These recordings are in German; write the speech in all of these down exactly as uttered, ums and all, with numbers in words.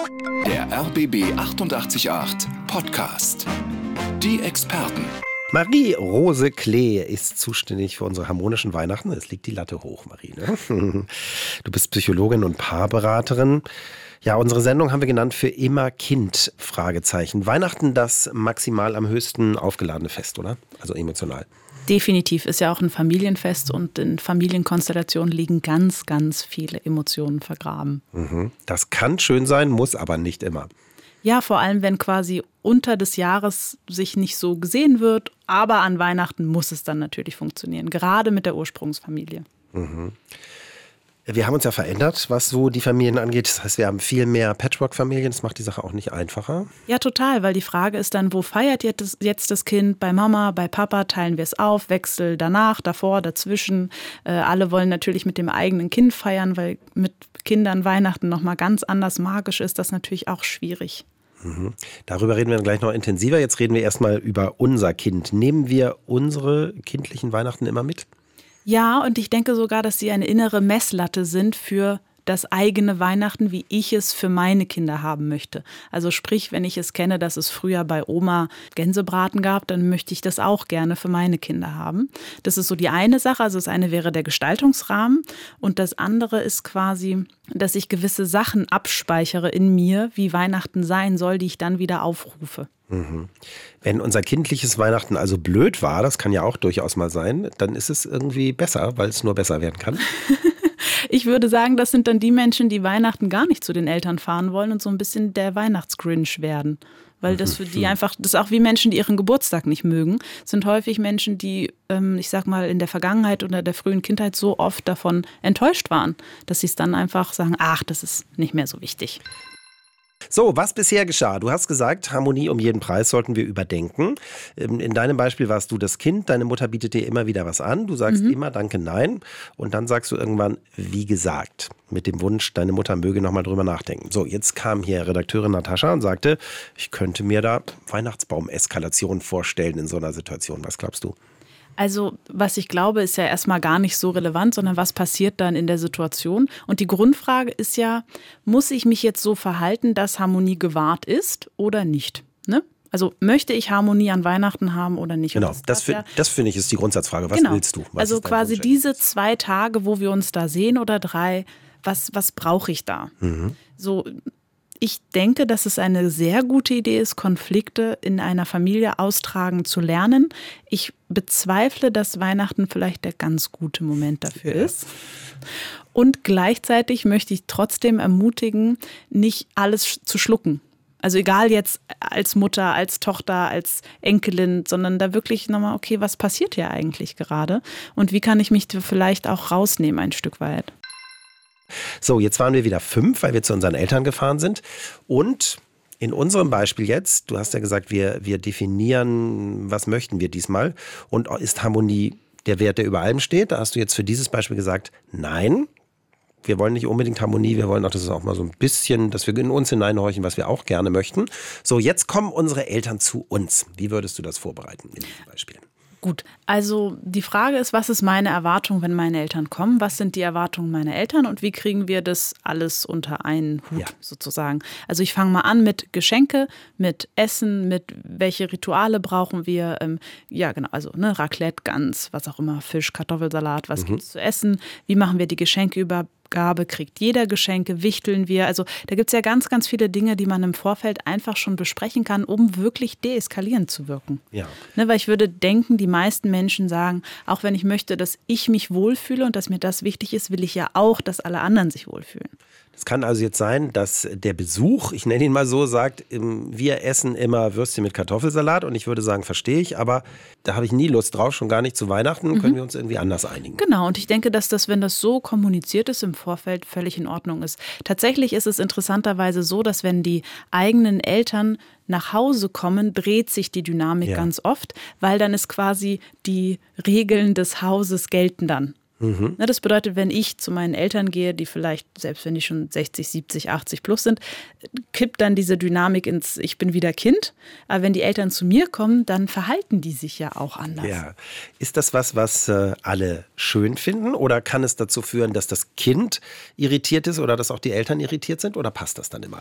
Der R B B achtundachtzig Komma acht Podcast. Die Experten. Marie-Rose Klee ist zuständig für unsere harmonischen Weihnachten. Es liegt die Latte hoch, Marie. Ne? Du bist Psychologin und Paarberaterin. Ja, unsere Sendung haben wir genannt für immer Kind, Fragezeichen. Weihnachten das maximal am höchsten aufgeladene Fest, oder? Also emotional. Definitiv, ist ja auch ein Familienfest und in Familienkonstellationen liegen ganz, ganz viele Emotionen vergraben. Mhm. Das kann schön sein, muss aber nicht immer. Ja, vor allem, wenn quasi unter des Jahres sich nicht so gesehen wird, aber an Weihnachten muss es dann natürlich funktionieren, gerade mit der Ursprungsfamilie. Mhm. Wir haben uns ja verändert, was so die Familien angeht. Das heißt, wir haben viel mehr Patchwork-Familien. Das macht die Sache auch nicht einfacher. Ja, total, weil die Frage ist dann, wo feiert jetzt das Kind? Bei Mama, bei Papa teilen wir es auf, Wechsel danach, davor, dazwischen. Äh, alle wollen natürlich mit dem eigenen Kind feiern, weil mit Kindern Weihnachten nochmal ganz anders magisch ist. Das natürlich auch schwierig. Mhm. Darüber reden wir dann gleich noch intensiver. Jetzt reden wir erstmal über unser Kind. Nehmen wir unsere kindlichen Weihnachten immer mit? Ja, und ich denke sogar, dass sie eine innere Messlatte sind für das eigene Weihnachten, wie ich es für meine Kinder haben möchte. Also sprich, wenn ich es kenne, dass es früher bei Oma Gänsebraten gab, dann möchte ich das auch gerne für meine Kinder haben. Das ist so die eine Sache. Also das eine wäre der Gestaltungsrahmen und das andere ist quasi, dass ich gewisse Sachen abspeichere in mir, wie Weihnachten sein soll, die ich dann wieder aufrufe. Mhm. Wenn unser kindliches Weihnachten also blöd war, das kann ja auch durchaus mal sein, dann ist es irgendwie besser, weil es nur besser werden kann. Ich würde sagen, das sind dann die Menschen, die Weihnachten gar nicht zu den Eltern fahren wollen und so ein bisschen der Weihnachtsgrinch werden. Weil das für die einfach, das ist auch wie Menschen, die ihren Geburtstag nicht mögen, sind häufig Menschen, die, ähm, ich sag mal, in der Vergangenheit oder der frühen Kindheit so oft davon enttäuscht waren, dass sie es dann einfach sagen, ach, das ist nicht mehr so wichtig. So, was bisher geschah? Du hast gesagt, Harmonie um jeden Preis sollten wir überdenken. In deinem Beispiel warst du das Kind, deine Mutter bietet dir immer wieder was an. Du sagst mhm. immer danke, nein. Und dann sagst du irgendwann, wie gesagt, mit dem Wunsch, deine Mutter möge nochmal drüber nachdenken. So, jetzt kam hier Redakteurin Natascha und sagte, ich könnte mir da Weihnachtsbaum-Eskalation vorstellen in so einer Situation. Was glaubst du? Also was ich glaube, ist ja erstmal gar nicht so relevant, sondern was passiert dann in der Situation. Und die Grundfrage ist ja, muss ich mich jetzt so verhalten, dass Harmonie gewahrt ist oder nicht? Ne? Also möchte ich Harmonie an Weihnachten haben oder nicht? Genau, das, das, ja, das finde ich ist die Grundsatzfrage. Was genau. willst du? Was also quasi Wunsch? Diese zwei Tage, wo wir uns da sehen oder drei, was, was brauche ich da? Mhm. So. Ich denke, dass es eine sehr gute Idee ist, Konflikte in einer Familie austragen zu lernen. Ich bezweifle, dass Weihnachten vielleicht der ganz gute Moment dafür ja. ist. Und gleichzeitig möchte ich trotzdem ermutigen, nicht alles zu schlucken. Also egal jetzt als Mutter, als Tochter, als Enkelin, sondern da wirklich nochmal, okay, was passiert hier eigentlich gerade? Und wie kann ich mich vielleicht auch rausnehmen ein Stück weit? So, jetzt waren wir wieder fünf, weil wir zu unseren Eltern gefahren sind. Und in unserem Beispiel jetzt, du hast ja gesagt, wir, wir definieren, was möchten wir diesmal. Und ist Harmonie der Wert, der über allem steht? Da hast du jetzt für dieses Beispiel gesagt, nein. Wir wollen nicht unbedingt Harmonie, wir wollen auch, dass es auch mal so ein bisschen, dass wir in uns hineinhorchen, was wir auch gerne möchten. So, jetzt kommen unsere Eltern zu uns. Wie würdest du das vorbereiten in diesem Beispiel? Gut, also die Frage ist, was ist meine Erwartung, wenn meine Eltern kommen? Was sind die Erwartungen meiner Eltern und wie kriegen wir das alles unter einen Hut ja. sozusagen? Also ich fange mal an mit Geschenke, mit Essen, mit welche Rituale brauchen wir? Ähm, ja genau, also ne, Raclette, Gans, was auch immer, Fisch, Kartoffelsalat, was mhm. gibt es zu essen? Wie machen wir die Geschenke über? Gabe, kriegt jeder Geschenke, wichteln wir. Also da gibt es ja ganz, ganz viele Dinge, die man im Vorfeld einfach schon besprechen kann, um wirklich deeskalierend zu wirken. Ja. Ne, weil ich würde denken, die meisten Menschen sagen, auch wenn ich möchte, dass ich mich wohlfühle und dass mir das wichtig ist, will ich ja auch, dass alle anderen sich wohlfühlen. Es kann also jetzt sein, dass der Besuch, ich nenne ihn mal so, sagt, wir essen immer Würstchen mit Kartoffelsalat und ich würde sagen, verstehe ich, aber da habe ich nie Lust drauf, schon gar nicht zu Weihnachten, mhm. können wir uns irgendwie anders einigen. Genau, und ich denke, dass das, wenn das so kommuniziert ist im Vorfeld, völlig in Ordnung ist. Tatsächlich ist es interessanterweise so, dass wenn die eigenen Eltern nach Hause kommen, dreht sich die Dynamik ja. ganz oft, weil dann ist quasi die Regeln des Hauses gelten dann. Mhm. Das bedeutet, wenn ich zu meinen Eltern gehe, die vielleicht, selbst wenn die schon sechzig, siebzig, achtzig plus sind, kippt dann diese Dynamik ins Ich bin wieder Kind. Aber wenn die Eltern zu mir kommen, dann verhalten die sich ja auch anders. Ja. Ist das was, was äh, alle schön finden? Oder kann es dazu führen, dass das Kind irritiert ist oder dass auch die Eltern irritiert sind? Oder passt das dann immer alles?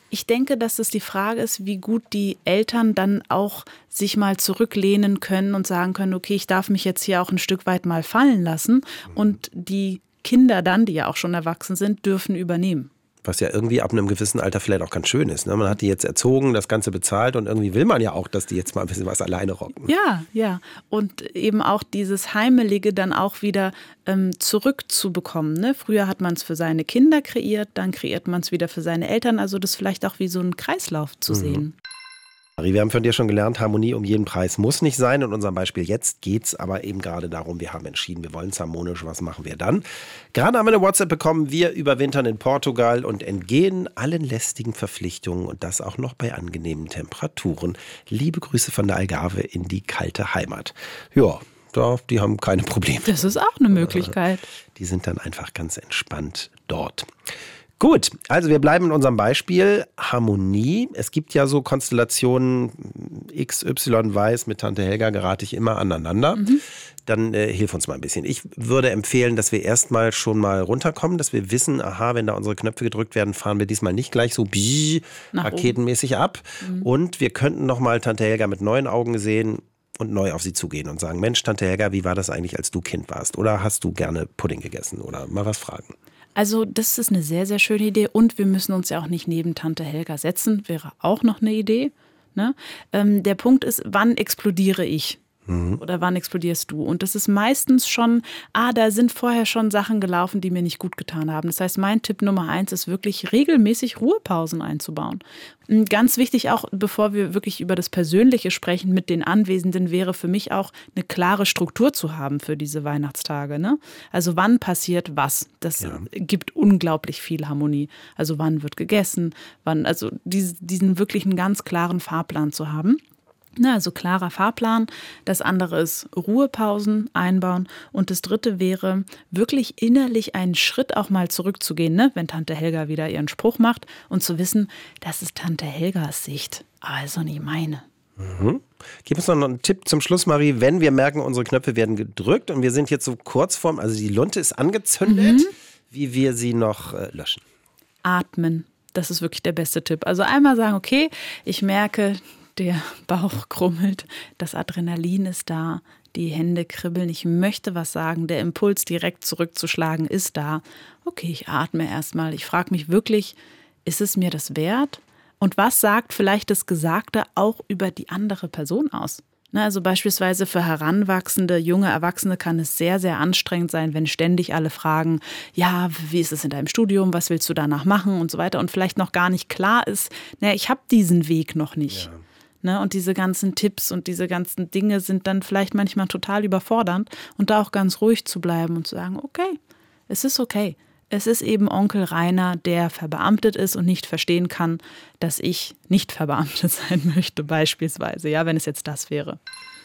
Ich denke, dass es die Frage ist, wie gut die Eltern dann auch sich mal zurücklehnen können und sagen können, okay, ich darf mich jetzt hier auch ein Stück weit mal fallen lassen. Und die Kinder dann, die ja auch schon erwachsen sind, dürfen übernehmen. Was ja irgendwie ab einem gewissen Alter vielleicht auch ganz schön ist. Ne? Man hat die jetzt erzogen, das Ganze bezahlt und irgendwie will man ja auch, dass die jetzt mal ein bisschen was alleine rocken. Ja, ja. Und eben auch dieses Heimelige dann auch wieder ähm, zurückzubekommen. Ne? Früher hat man es für seine Kinder kreiert, dann kreiert man es wieder für seine Eltern. Also das vielleicht auch wie so ein Kreislauf zu mhm. sehen. Marie, wir haben von dir schon gelernt, Harmonie um jeden Preis muss nicht sein. In unserem Beispiel jetzt geht es aber eben gerade darum, wir haben entschieden, wir wollen es harmonisch, was machen wir dann? Gerade haben wir eine WhatsApp bekommen, wir überwintern in Portugal und entgehen allen lästigen Verpflichtungen und das auch noch bei angenehmen Temperaturen. Liebe Grüße von der Algarve in die kalte Heimat. Ja, da, die haben keine Probleme. Das ist auch eine Möglichkeit. Die sind dann einfach ganz entspannt dort. Gut, also wir bleiben in unserem Beispiel Harmonie. Es gibt ja so Konstellationen, X, Y weiß, mit Tante Helga gerate ich immer aneinander. Mhm. Dann äh, hilf uns mal ein bisschen. Ich würde empfehlen, dass wir erstmal schon mal runterkommen, dass wir wissen, aha, wenn da unsere Knöpfe gedrückt werden, fahren wir diesmal nicht gleich so bie, raketenmäßig ab. Mhm. Und wir könnten nochmal Tante Helga mit neuen Augen sehen und neu auf sie zugehen und sagen, Mensch, Tante Helga, wie war das eigentlich, als du Kind warst? Oder hast du gerne Pudding gegessen? Oder mal was fragen. Also das ist eine sehr, sehr schöne Idee und wir müssen uns ja auch nicht neben Tante Helga setzen, wäre auch noch eine Idee. Ne? Ähm, der Punkt ist, wann explodiere ich? Mhm. Oder wann explodierst du? Und das ist meistens schon, ah, da sind vorher schon Sachen gelaufen, die mir nicht gut getan haben. Das heißt, mein Tipp Nummer eins ist wirklich regelmäßig Ruhepausen einzubauen. Ganz wichtig auch, bevor wir wirklich über das Persönliche sprechen mit den Anwesenden, wäre für mich auch eine klare Struktur zu haben für diese Weihnachtstage. Ne? Also wann passiert was? Das ja. gibt unglaublich viel Harmonie. Also wann wird gegessen? Wann, also diesen wirklich einen ganz klaren Fahrplan zu haben. Na, also klarer Fahrplan. Das andere ist Ruhepausen einbauen. Und das dritte wäre, wirklich innerlich einen Schritt auch mal zurückzugehen, ne? Wenn Tante Helga wieder ihren Spruch macht und zu wissen, das ist Tante Helgas Sicht, also nicht meine. Mhm. Gib uns noch einen Tipp zum Schluss, Marie. Wenn wir merken, unsere Knöpfe werden gedrückt und wir sind jetzt so kurz vorm, also die Lunte ist angezündet, mhm. wie wir sie noch äh, löschen. Atmen. Das ist wirklich der beste Tipp. Also einmal sagen, okay, ich merke, der Bauch krummelt, das Adrenalin ist da, die Hände kribbeln, ich möchte was sagen, der Impuls direkt zurückzuschlagen ist da. Okay, ich atme erstmal, ich frage mich wirklich, ist es mir das wert? Und was sagt vielleicht das Gesagte auch über die andere Person aus? Also beispielsweise für heranwachsende, junge Erwachsene kann es sehr, sehr anstrengend sein, wenn ständig alle fragen, ja, wie ist es in deinem Studium, was willst du danach machen und so weiter und vielleicht noch gar nicht klar ist, naja, ich habe diesen Weg noch nicht. Ja. Ne, und diese ganzen Tipps und diese ganzen Dinge sind dann vielleicht manchmal total überfordernd und da auch ganz ruhig zu bleiben und zu sagen, okay, es ist okay. Es ist eben Onkel Rainer, der verbeamtet ist und nicht verstehen kann, dass ich nicht verbeamtet sein möchte, beispielsweise, ja, wenn es jetzt das wäre.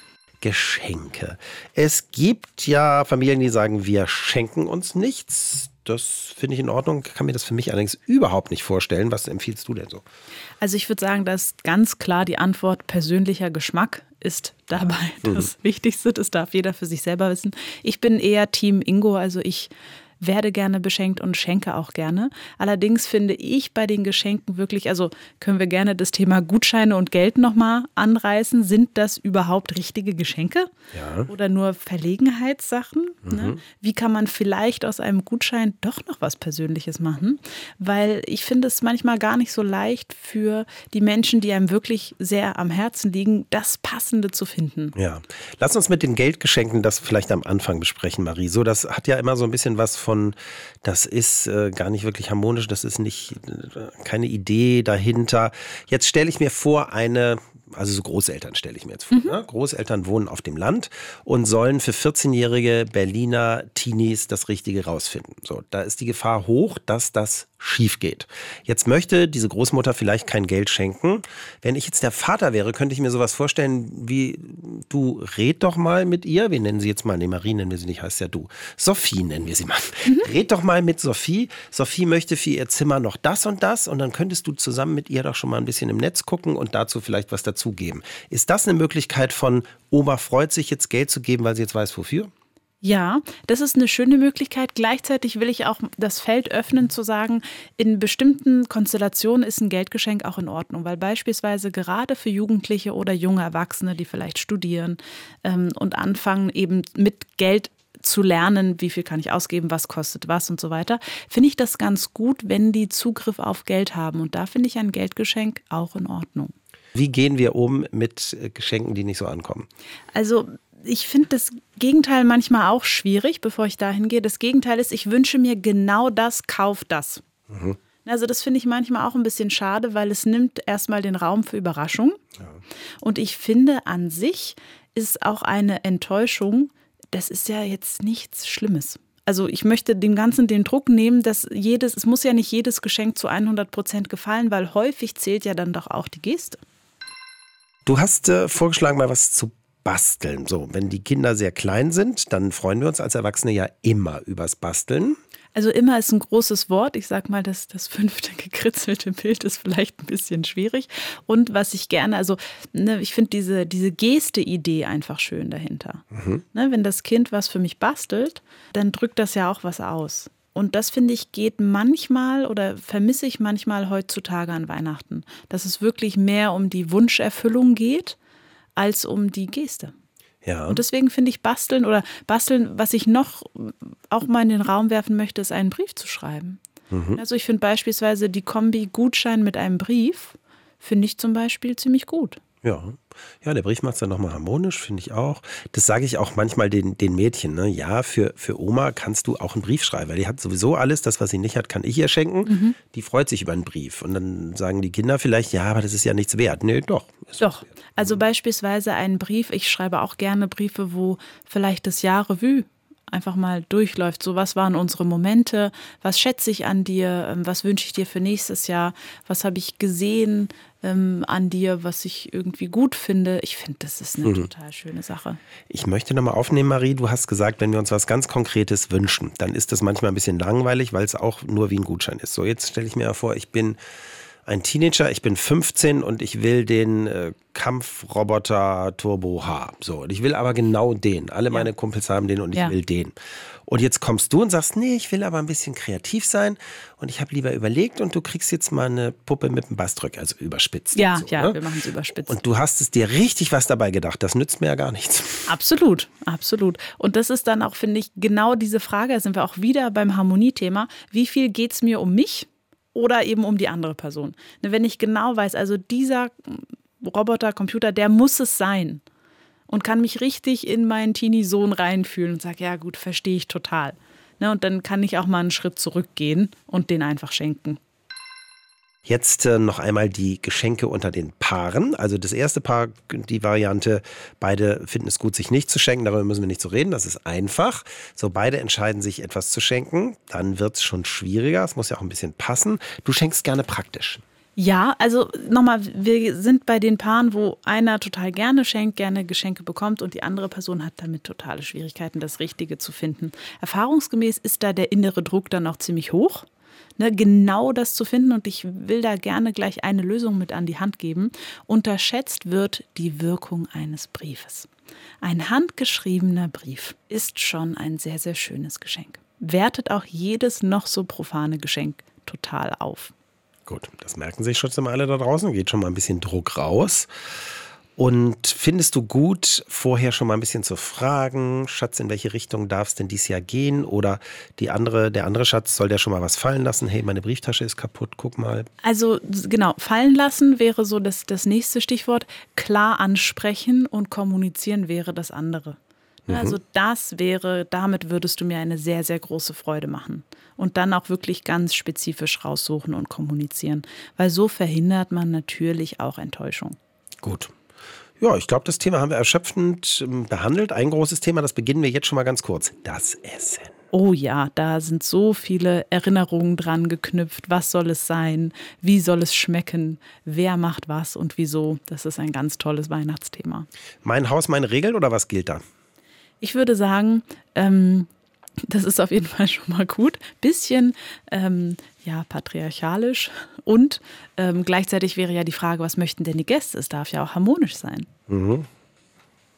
Geschenke. Es gibt ja Familien, die sagen, wir schenken uns nichts. Das finde ich in Ordnung, kann mir das für mich allerdings überhaupt nicht vorstellen. Was empfiehlst du denn so? Also ich würde sagen, dass ganz klar die Antwort persönlicher Geschmack ist dabei das mhm. Wichtigste. Das darf jeder für sich selber wissen. Ich bin eher Team Ingo, also ich werde gerne beschenkt und schenke auch gerne. Allerdings finde ich bei den Geschenken wirklich, also können wir gerne das Thema Gutscheine und Geld nochmal anreißen. Sind das überhaupt richtige Geschenke? Ja. Oder nur Verlegenheitssachen? Mhm. Ne? Wie kann man vielleicht aus einem Gutschein doch noch was Persönliches machen? Weil ich finde es manchmal gar nicht so leicht für die Menschen, die einem wirklich sehr am Herzen liegen, das Passende zu finden. Ja, lass uns mit den Geldgeschenken das vielleicht am Anfang besprechen, Marie. So, das hat ja immer so ein bisschen was von das ist äh, gar nicht wirklich harmonisch, das ist nicht äh, keine Idee dahinter. Jetzt stelle ich mir vor, eine, also so Großeltern stelle ich mir jetzt vor. Mhm. Ne? Großeltern wohnen auf dem Land und sollen für vierzehnjährige Berliner Teenies das Richtige rausfinden. So, da ist die Gefahr hoch, dass das schief geht. Jetzt möchte diese Großmutter vielleicht kein Geld schenken. Wenn ich jetzt der Vater wäre, könnte ich mir sowas vorstellen wie, du red doch mal mit ihr, wir nennen sie jetzt mal, nee, Marie nennen wir sie nicht, heißt ja du. Sophie nennen wir sie mal. Mhm. Red doch mal mit Sophie. Sophie möchte für ihr Zimmer noch das und das und dann könntest du zusammen mit ihr doch schon mal ein bisschen im Netz gucken und dazu vielleicht was dazugeben. Ist das eine Möglichkeit von Oma freut sich jetzt Geld zu geben, weil sie jetzt weiß wofür? Ja, das ist eine schöne Möglichkeit. Gleichzeitig will ich auch das Feld öffnen, zu sagen, in bestimmten Konstellationen ist ein Geldgeschenk auch in Ordnung, weil beispielsweise gerade für Jugendliche oder junge Erwachsene, die vielleicht studieren ähm, und anfangen eben mit Geld zu lernen, wie viel kann ich ausgeben, was kostet was und so weiter, finde ich das ganz gut, wenn die Zugriff auf Geld haben. Und da finde ich ein Geldgeschenk auch in Ordnung. Wie gehen wir um mit Geschenken, die nicht so ankommen? Also ich finde das Gegenteil manchmal auch schwierig, bevor ich dahin gehe. Das Gegenteil ist, ich wünsche mir genau das, kauf das. Mhm. Also das finde ich manchmal auch ein bisschen schade, weil es nimmt erstmal den Raum für Überraschung. Ja. Und ich finde, an sich ist auch eine Enttäuschung, das ist ja jetzt nichts Schlimmes. Also ich möchte dem Ganzen den Druck nehmen, dass jedes, es muss ja nicht jedes Geschenk zu hundert Prozent gefallen, weil häufig zählt ja dann doch auch die Geste. Du hast äh, vorgeschlagen, mal was zu basteln. So, wenn die Kinder sehr klein sind, dann freuen wir uns als Erwachsene ja immer übers Basteln. Also immer ist ein großes Wort. Ich sag mal, das, das fünfte gekritzelte Bild ist vielleicht ein bisschen schwierig. Und was ich gerne, also ne, ich finde diese, diese Geste-Idee einfach schön dahinter. Mhm. Ne, wenn das Kind was für mich bastelt, dann drückt das ja auch was aus. Und das, finde ich, geht manchmal oder vermisse ich manchmal heutzutage an Weihnachten. Dass es wirklich mehr um die Wunscherfüllung geht, als um die Geste. Ja. Und deswegen finde ich Basteln oder Basteln, was ich noch auch mal in den Raum werfen möchte, ist einen Brief zu schreiben. Mhm. Also ich finde beispielsweise die Kombi Gutschein mit einem Brief, finde ich zum Beispiel ziemlich gut. Ja, ja, der Brief macht es dann nochmal harmonisch, finde ich auch. Das sage ich auch manchmal den, den Mädchen. Ne? Ja, für, für Oma kannst du auch einen Brief schreiben, weil die hat sowieso alles, das, was sie nicht hat, kann ich ihr schenken. Mhm. Die freut sich über einen Brief. Und dann sagen die Kinder vielleicht, ja, aber das ist ja nichts wert. Nee, doch. Doch, also beispielsweise einen Brief, ich schreibe auch gerne Briefe, wo vielleicht das Jahr Revue einfach mal durchläuft. So, was waren unsere Momente? Was schätze ich an dir? Was wünsche ich dir für nächstes Jahr? Was habe ich gesehen ähm, an dir, was ich irgendwie gut finde? Ich finde, das ist eine mhm. total schöne Sache. Ich möchte nochmal aufnehmen, Marie. Du hast gesagt, wenn wir uns was ganz Konkretes wünschen, dann ist das manchmal ein bisschen langweilig, weil es auch nur wie ein Gutschein ist. So, jetzt stelle ich mir vor, ich bin ein Teenager, ich bin fünfzehn und ich will den äh, Kampfroboter Turbo H. So, und ich will aber genau den. Alle ja. meine Kumpels haben den und ich ja. will den. Und jetzt kommst du und sagst, nee, ich will aber ein bisschen kreativ sein und ich habe lieber überlegt und du kriegst jetzt mal eine Puppe mit einem Bassdrück, also überspitzt. Ja, so, ja, ne? wir machen es überspitzt. Und du hast es dir richtig was dabei gedacht. Das nützt mir ja gar nichts. Absolut, absolut. Und das ist dann auch, finde ich, genau diese Frage, da sind wir auch wieder beim Harmoniethema. Wie viel geht es mir um mich? Oder eben um die andere Person. Wenn ich genau weiß, also dieser Roboter, Computer, der muss es sein und kann mich richtig in meinen Teenie-Sohn reinfühlen und sage, ja gut, verstehe ich total. Und dann kann ich auch mal einen Schritt zurückgehen und den einfach schenken. Jetzt äh, noch einmal die Geschenke unter den Paaren. Also das erste Paar, die Variante, beide finden es gut, sich nicht zu schenken. Darüber müssen wir nicht so reden, das ist einfach. So, beide entscheiden sich, etwas zu schenken. Dann wird es schon schwieriger, es muss ja auch ein bisschen passen. Du schenkst gerne praktisch. Ja, also nochmal, wir sind bei den Paaren, wo einer total gerne schenkt, gerne Geschenke bekommt und die andere Person hat damit totale Schwierigkeiten, das Richtige zu finden. Erfahrungsgemäß ist da der innere Druck dann auch ziemlich hoch. Ne, genau das zu finden, und ich will da gerne gleich eine Lösung mit an die Hand geben. Unterschätzt wird die Wirkung eines Briefes. Ein handgeschriebener Brief ist schon ein sehr, sehr schönes Geschenk. Wertet auch jedes noch so profane Geschenk total auf. Gut, das merken sich schon mal alle da draußen, geht schon mal ein bisschen Druck raus. Und findest du gut, vorher schon mal ein bisschen zu fragen, Schatz, in welche Richtung darf es denn dieses Jahr gehen? Oder die andere, der andere Schatz, soll der schon mal was fallen lassen? Hey, meine Brieftasche ist kaputt, guck mal. Also genau, fallen lassen wäre so das, das nächste Stichwort. Klar ansprechen und kommunizieren wäre das andere. Mhm. Also das wäre, damit würdest du mir eine sehr, sehr große Freude machen. Und dann auch wirklich ganz spezifisch raussuchen und kommunizieren. Weil so verhindert man natürlich auch Enttäuschung. Gut. Ja, ich glaube, das Thema haben wir erschöpfend behandelt. Ein großes Thema, das beginnen wir jetzt schon mal ganz kurz. Das Essen. Oh ja, da sind so viele Erinnerungen dran geknüpft. Was soll es sein? Wie soll es schmecken? Wer macht was und wieso? Das ist ein ganz tolles Weihnachtsthema. Mein Haus, meine Regeln oder was gilt da? Ich würde sagen, ähm, das ist auf jeden Fall schon mal gut. Bisschen ähm, ja, patriarchalisch und ähm, gleichzeitig wäre ja die Frage, was möchten denn die Gäste? Es darf ja auch harmonisch sein. Mhm.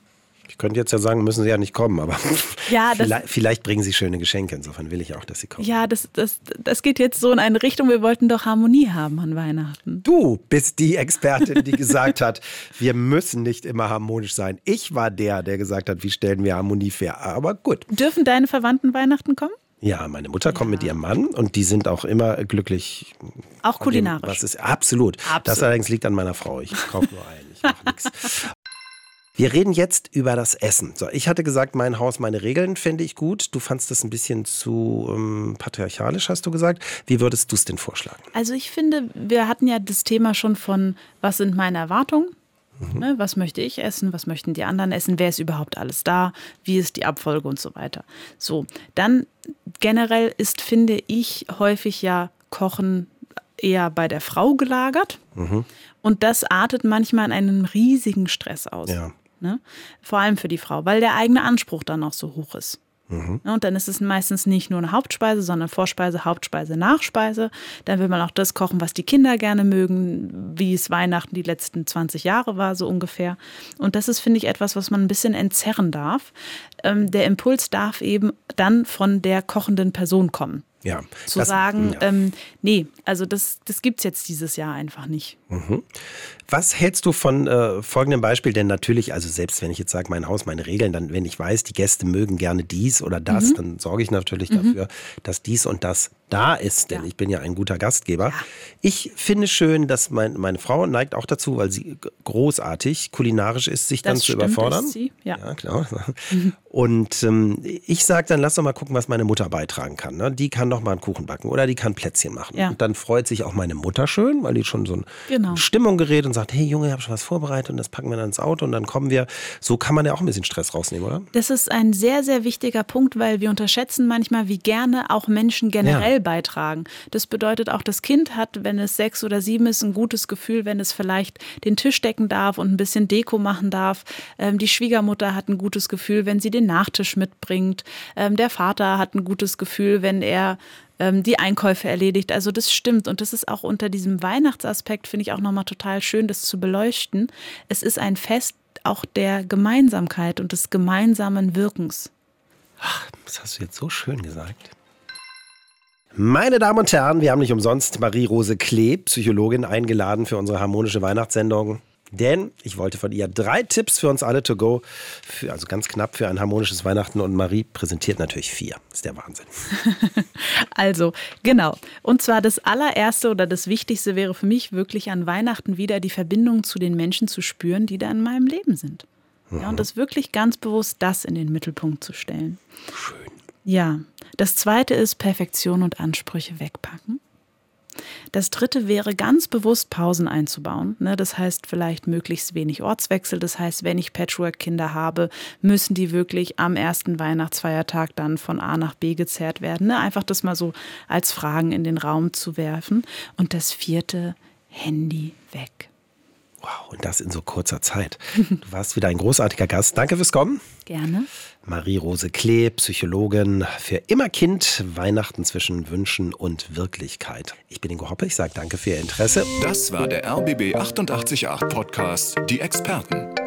Ich könnte jetzt ja sagen, müssen sie ja nicht kommen, aber ja, das, vielleicht, vielleicht bringen sie schöne Geschenke. Insofern will ich auch, dass sie kommen. Ja, das, das, das geht jetzt so in eine Richtung, wir wollten doch Harmonie haben an Weihnachten. Du bist die Expertin, die gesagt hat, wir müssen nicht immer harmonisch sein. Ich war der, der gesagt hat, wie stellen wir Harmonie fair. Aber gut. Dürfen deine Verwandten Weihnachten kommen? Ja, meine Mutter kommt ja. mit ihrem Mann und die sind auch immer glücklich. Auch kulinarisch. Dem, was ist, absolut. absolut. Das allerdings liegt an meiner Frau. Ich kaufe nur ein, ich mache nichts. Wir reden jetzt über das Essen. So, ich hatte gesagt, mein Haus, meine Regeln fände ich gut. Du fandst das ein bisschen zu ähm, patriarchalisch, hast du gesagt. Wie würdest du es denn vorschlagen? Also ich finde, wir hatten ja das Thema schon von, was sind meine Erwartungen? Mhm. Ne, was möchte ich essen? Was möchten die anderen essen? Wer ist überhaupt alles da? Wie ist die Abfolge und so weiter? So, dann generell ist, finde ich, häufig ja Kochen eher bei der Frau gelagert. Mhm. Und das artet manchmal in einem riesigen Stress aus. Ja. Ne? Vor allem für die Frau, weil der eigene Anspruch dann auch so hoch ist. Mhm. Und dann ist es meistens nicht nur eine Hauptspeise, sondern Vorspeise, Hauptspeise, Nachspeise. Dann will man auch das kochen, was die Kinder gerne mögen, wie es Weihnachten die letzten zwanzig Jahre war, so ungefähr. Und das ist, finde ich, etwas, was man ein bisschen entzerren darf. Ähm, der Impuls darf eben dann von der kochenden Person kommen. Ja, zu das, sagen, ja. ähm, nee, also das, das gibt es jetzt dieses Jahr einfach nicht. Mhm. Was hältst du von äh, folgendem Beispiel? Denn natürlich, also selbst wenn ich jetzt sage, mein Haus, meine Regeln, dann wenn ich weiß, die Gäste mögen gerne dies oder das, mhm. dann sorge ich natürlich mhm. dafür, dass dies und das da ist, denn ja. ich bin ja ein guter Gastgeber. Ja. Ich finde schön, dass mein, meine Frau neigt auch dazu, weil sie großartig kulinarisch ist, sich das dann zu stimmt, überfordern. Ist sie. Ja. Ja, klar. Mhm. Und ähm, ich sage dann, lass doch mal gucken, was meine Mutter beitragen kann. Ne? Die kann doch mal einen Kuchen backen oder die kann Plätzchen machen. Ja. Und dann freut sich auch meine Mutter schön, weil die schon so eine genau. Stimmung gerät und sagt, hey Junge, ich habe schon was vorbereitet und das packen wir dann ins Auto und dann kommen wir. So kann man ja auch ein bisschen Stress rausnehmen, oder? Das ist ein sehr, sehr wichtiger Punkt, weil wir unterschätzen manchmal, wie gerne auch Menschen generell ja. beitragen. Das bedeutet auch, das Kind hat, wenn es sechs oder sieben ist, ein gutes Gefühl, wenn es vielleicht den Tisch decken darf und ein bisschen Deko machen darf. Ähm, die Schwiegermutter hat ein gutes Gefühl, wenn sie den Nachtisch mitbringt. Ähm, der Vater hat ein gutes Gefühl, wenn er ähm, die Einkäufe erledigt. Also das stimmt und das ist auch unter diesem Weihnachtsaspekt, finde ich auch nochmal total schön, das zu beleuchten. Es ist ein Fest auch der Gemeinsamkeit und des gemeinsamen Wirkens. Ach, das hast du jetzt so schön gesagt. Meine Damen und Herren, wir haben nicht umsonst Marie-Rose Klee, Psychologin, eingeladen für unsere harmonische Weihnachtssendung. Denn ich wollte von ihr drei Tipps für uns alle to go, für, also ganz knapp für ein harmonisches Weihnachten. Und Marie präsentiert natürlich vier. Das ist der Wahnsinn. Also, genau. Und zwar das allererste oder das Wichtigste wäre für mich wirklich an Weihnachten wieder die Verbindung zu den Menschen zu spüren, die da in meinem Leben sind. Mhm. Ja, und das wirklich ganz bewusst das in den Mittelpunkt zu stellen. Schön. Ja. Das zweite ist Perfektion und Ansprüche wegpacken. Das dritte wäre ganz bewusst Pausen einzubauen. Das heißt vielleicht möglichst wenig Ortswechsel. Das heißt, wenn ich Patchwork-Kinder habe, müssen die wirklich am ersten Weihnachtsfeiertag dann von A nach B gezerrt werden. Einfach das mal so als Fragen in den Raum zu werfen. Und das vierte, Handy weg. Wow, und das in so kurzer Zeit. Du warst wieder ein großartiger Gast. Danke fürs Kommen. Gerne. Marie-Rose Klee, Psychologin, für immer Kind, Weihnachten zwischen Wünschen und Wirklichkeit. Ich bin Ingo Hoppe, ich sage danke für Ihr Interesse. Das war der R B B achtundachtzig Komma acht Podcast, die Experten.